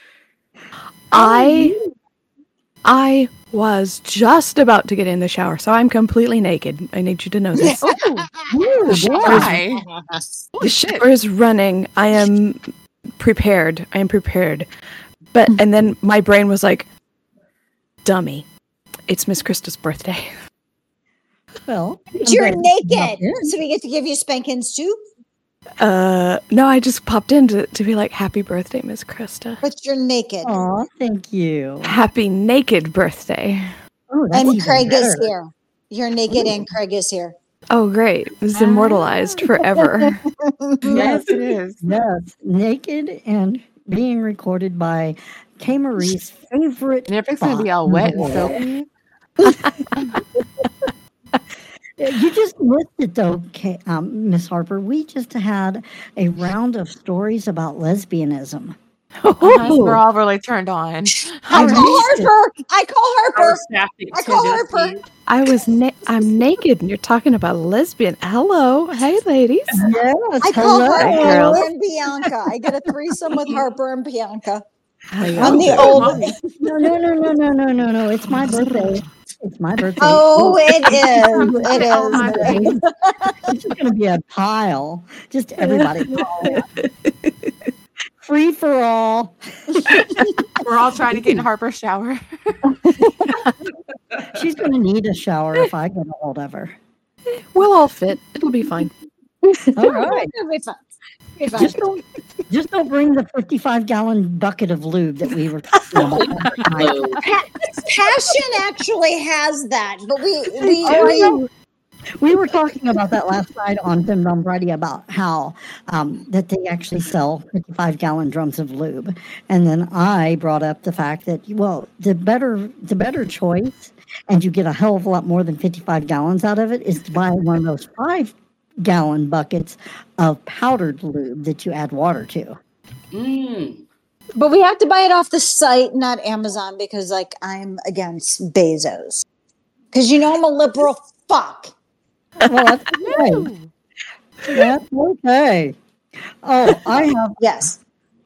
I I was just about to get in the shower, so I'm completely naked. I need you to know this. Ooh. Ooh, boy. Hi. The Holy shit. shower is running. I am prepared. I am prepared. But and then my brain was like, "Dummy, it's Miss Krista's birthday." Well, but I'm you're glad you popped naked, in. so we get to give you spankings too. Uh, no, I just popped in to, to be like, "Happy birthday, Miss Krista! But you're naked. Aw, thank you. Happy naked birthday!" Oh, that's And even Craig is better. here. You're naked, and Craig is here. Oh, great! This is immortalized forever. Yes, it is. Yes, naked and being recorded by K. Marie's favorite. And if it's going to be all wet and soapy, You just missed it though, K- um, Miss Harper. We just had a round of stories about lesbianism. uh-huh, we're all really turned on. I Oh, call yes. Harper. I call Our Harper. sapphic I call her tendencies. I was na- I'm naked, and you're talking about a lesbian. Hello, hey, ladies. Yes, I call hello. Harper girls. and Bianca. I did a threesome with Harper and Bianca. How I'm y'all the doing? old. No, no, no, no, no, no, no, no. It's my birthday. It's my birthday. Oh, it is. It Oh, my is. goodness. It's just going to be a pile. Just everybody. Free for all. We're all trying to get in Harper's shower. She's going to need a shower if I get a hold of her. We'll all fit. It'll be fine. All right. It'll be fun. It'll be fun. Just don't Just don't bring the fifty-five gallon bucket of lube that we were talking about. last night. Pa- Passion actually has that, but we we, Oh, I we know. We were talking about that last night on Femdom Friday about how um, that they actually sell fifty-five gallon drums of lube, and then I brought up the fact that well, the better the better choice, and you get a hell of a lot more than fifty-five gallons out of it, is to buy one of those five gallon buckets of powdered lube that you add water to. Mm. but we have to buy it off the site, not Amazon, because like I'm against Bezos. Because you know I'm a liberal fuck. Well, that's okay. That's okay. Oh, I have Yes.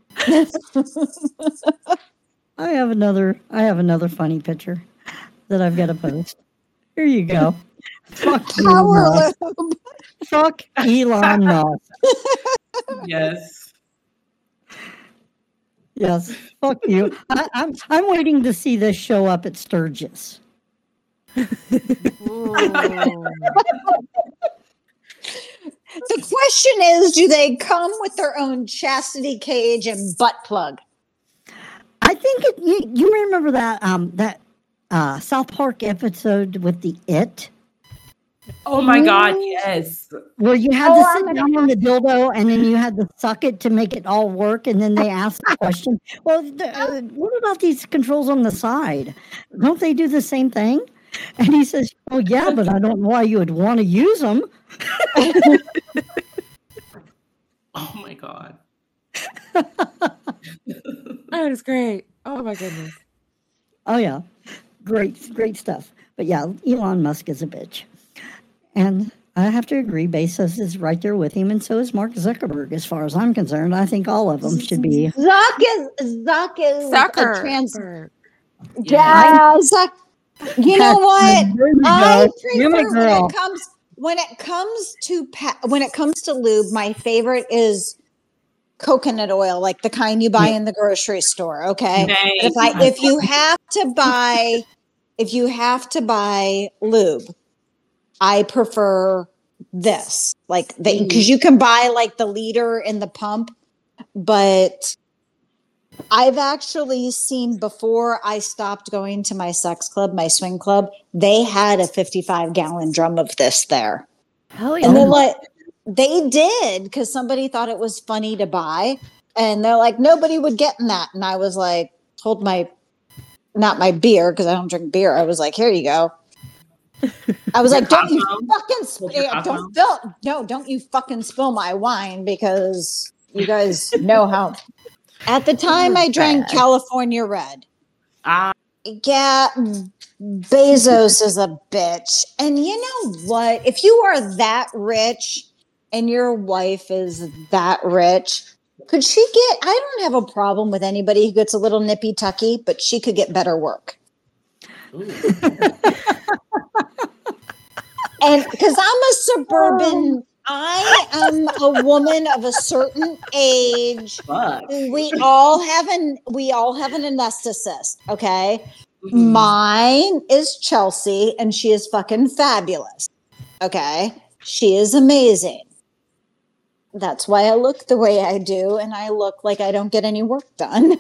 I have another I have another funny picture that I've got to post. Here you go. Fuck Power Elon Musk. lube. Fuck Elon Musk. Yes. Yes. Fuck you. I, I'm I'm waiting to see this show up at Sturgis. The question is, do they come with their own chastity cage and butt plug? I think it, you, you remember that um that uh, South Park episode with the It, Oh my God, yes. where you had Oh, to I'm sit down on the dildo and then you had to suck it to make it all work, and then they asked the question, well, the, uh, what about these controls on the side? Don't they do the same thing? And he says, oh yeah, but I don't know why you would want to use them. Oh my God. That is great. Oh my goodness. Oh yeah, great, great stuff. But yeah, Elon Musk is a bitch, and I have to agree. Bezos is right there with him, and so is Mark Zuckerberg. As far as I'm concerned, I think all of them should be. Zuck is Zuck is Soccer. a trans. Yeah. Yeah, Zuck. You know what? There you I go. You're my prefer when girl. it comes when it comes to pa- when it comes to lube. My favorite is coconut oil, like the kind you buy in the grocery store. Okay, but if I if you have to buy if you have to buy lube, I prefer this, like the because you can buy like the liter in the pump, but I've actually seen before I stopped going to my sex club, my swing club, they had a fifty-five gallon drum of this there. Hell And they're yeah. like, they did because somebody thought it was funny to buy. And they're like, nobody would get in that. And I was like, told my, not my beer, because I don't drink beer. I was like, here you go. I was like, don't you fucking, sp- your yeah, Cosmo? don't spill, no, don't you fucking spill my wine, because you guys know how. At the time, I drank California Red. Ah, Yeah, Bezos is a bitch. And you know what? If you are that rich and your wife is that rich, could she get, I don't have a problem with anybody who gets a little nippy tucky, but she could get better work. ooh. And because I'm a suburban, I am a woman of a certain age. Fuck. We all have an we all have an anesthetist, okay? Mhm. Mine is Chelsea, and she is fucking fabulous. Okay? She is amazing. That's why I look the way I do, and I look like I don't get any work done.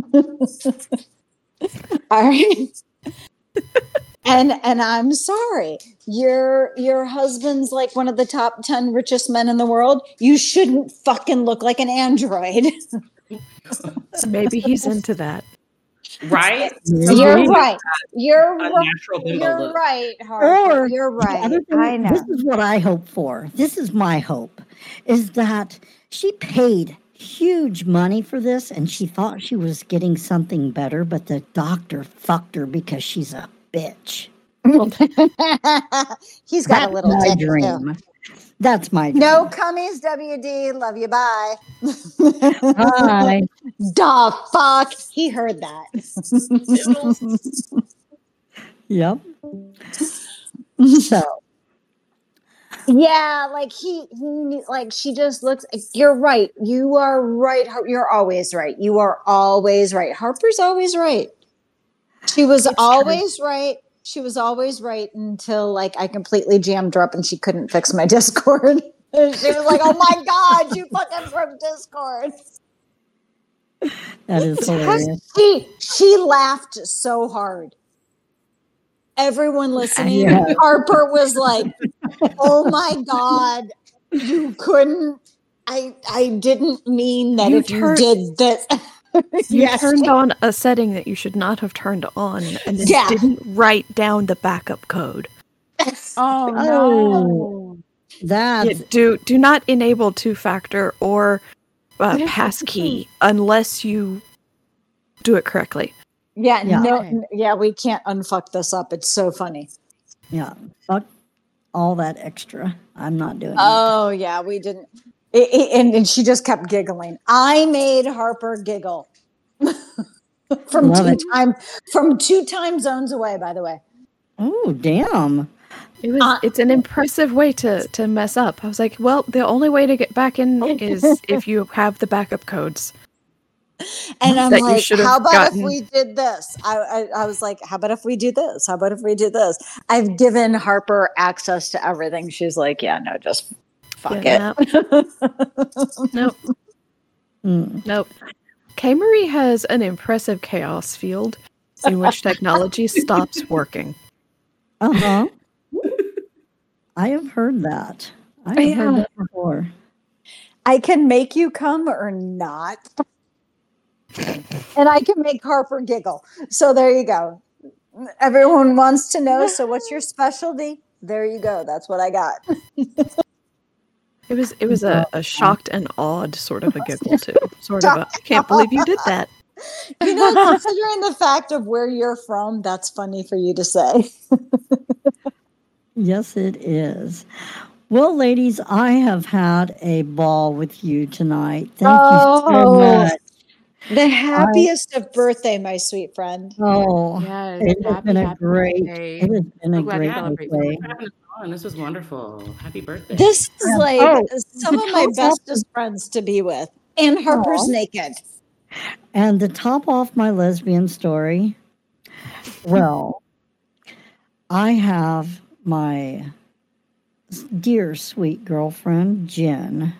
All right. And and I'm sorry. Your your husband's like one of the top ten richest men in the world. You shouldn't fucking look like an android. Maybe he's into that. Right? You're right. You're A right. natural bimbo You're look. right, Harper. Or You're the right. other thing- I know. This is what I hope for. This is my hope, is that she paid huge money for this, and she thought she was getting something better, but the doctor fucked her because she's a bitch. He's got That's a little my dick, too. dream. That's my dream. No cummies, W D. Love you. Bye. Bye. Duh, fuck. He heard that. Yep. So Yeah, like he, he, like she just looks. You're right. You are right. Har- You're always right. You are always right. Harper's always right. She was always right. She was always right until like I completely jammed her up and she couldn't fix my Discord. She was like, "Oh my god, you fucking broke Discord." That is hilarious. She she laughed so hard. Everyone listening, Yeah. Harper was like, "Oh my God, you couldn't. I I didn't mean that You if turned- you did this." You Yes. turned on a setting that you should not have turned on, and then Yeah. didn't write down the backup code. Oh, Oh. That's Yeah, do do not enable two factor or uh, passkey unless you do it correctly. Yeah, Yeah. no, Okay. n- yeah, we can't unfuck this up. It's so funny. yeah. Fuck all that extra. I'm not doing it. Oh yeah, we didn't. It, it- and, and she just kept giggling. I made Harper giggle from Love two it. time from two time zones away. By the way, Oh, damn. It was. Uh, it's an impressive way to to mess up. I was like, well, the only way to get back in is if you have the backup codes. and I'm That you like, should have how about gotten- if we did this? I, I I was like, how about if we do this? How about if we do this? I've given Harper access to everything. She's like, yeah, no, just fuck Yeah, it. Nope. Mm. Nope. K-Marie has an impressive chaos field in which technology stops working. Uh-huh. I have heard that. I have Yeah. heard that before. I can make you come or not. And I can make Harper giggle. So there you go. Everyone wants to know. So what's your specialty? There you go. That's what I got. It was it was a, a shocked and awed sort of a giggle too. Sort of a I can't believe you did that. You know, considering the fact of where you're from, that's funny for you to say. Yes, it is. Well, ladies, I have had a ball with you tonight. Thank you so Oh. much. The happiest of birthday, my sweet friend. Oh, Yes. it has happy, been a happy great, birthday. it has been a So glad you great celebrate birthday. for having us on. This was wonderful. Happy birthday. This is Yeah. like Oh, some the of my top bestest friends to be with. And Harper's Aw. naked. And to top off my lesbian story, well, I have my dear sweet girlfriend, Jen,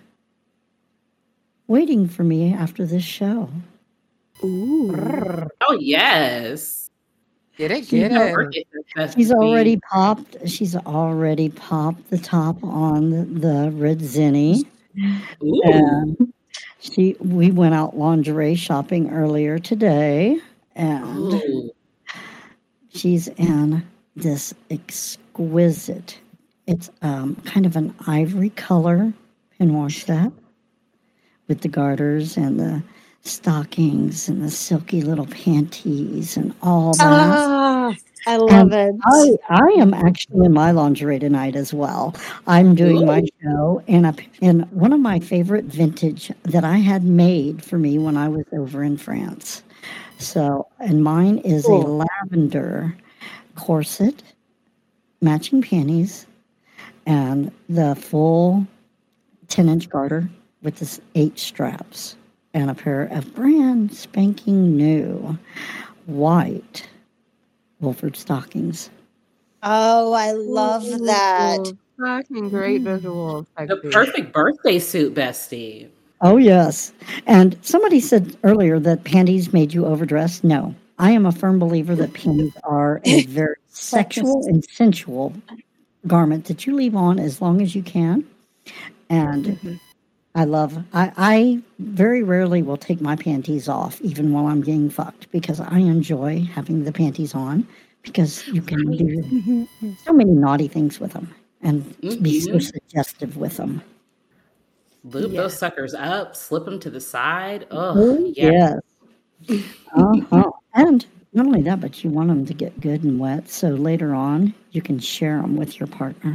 waiting for me after this show. Ooh. Oh yes. Get it, She's get not it. Birthday success She's to be- already popped. She's already popped the top on the, the Red Zinni. Ooh. And she, we went out lingerie shopping earlier today, and Ooh. she's in this exquisite. It's um, kind of an ivory color pinwash set with the garters and the stockings and the silky little panties and all that. Ah, I love it. I, I am actually in my lingerie tonight as well. I'm doing my show in a in one of my favorite vintage that I had made for me when I was over in France. So, and mine is a Cool. lavender corset, matching panties, and the full ten inch garter with this eight straps and a pair of brand spanking new white Wolford stockings. Oh, I love that. Ooh, Fucking great visuals. The Sexy. perfect birthday suit, bestie. Oh, yes. And somebody said earlier that panties made you overdressed. No, I am a firm believer that panties are a very sexual and sensual garment that you leave on as long as you can. And Mhm. I love, I, I very rarely will take my panties off, even while I'm getting fucked, because I enjoy having the panties on because you can do so many naughty things with them and be so Mhm. suggestive with them. Loop Yeah. those suckers up, slip them to the side. Oh, Oh, yeah. yes. Uh-huh. And not only that, but you want them to get good and wet, so later on you can share them with your partner.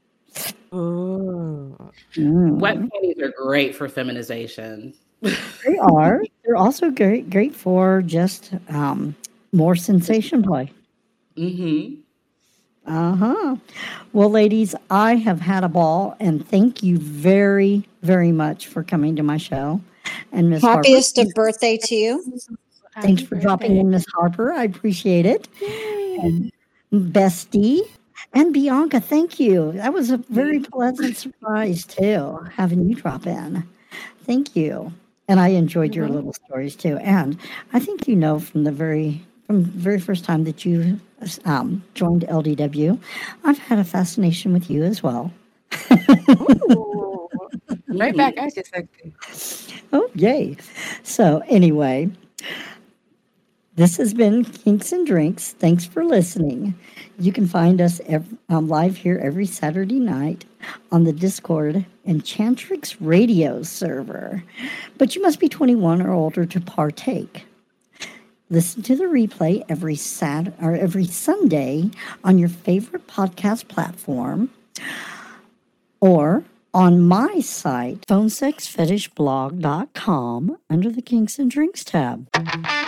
Ooh. Mm. Wet panties are great for feminization. They are. They're also great, great for just um, more sensation play. Mm-hmm. Uh-huh. Well, ladies, I have had a ball, and thank you very, very much for coming to my show. And Miss Harper, Happiest of birthday to you. thanks Happy for dropping birthday. in, Miss Harper. I appreciate it. Yay. And Bestie and Bianca, thank you. That was a very pleasant surprise, too, having you drop in. Thank you. And I enjoyed Mm-hmm. your little stories too. And I think you know from the very from the very first time that you um, joined L D W, I've had a fascination with you as well. Ooh. Right back at you, sexy. Oh, yay. So anyway, this has been Kinks and Drinks. Thanks for listening. You can find us ev- um, live here every Saturday night on the Discord Enchantrix Radio server. But you must be twenty-one or older to partake. Listen to the replay every Sat or every Sunday on your favorite podcast platform or on my site, phone sex fetish blog dot com, under the Kinks and Drinks tab.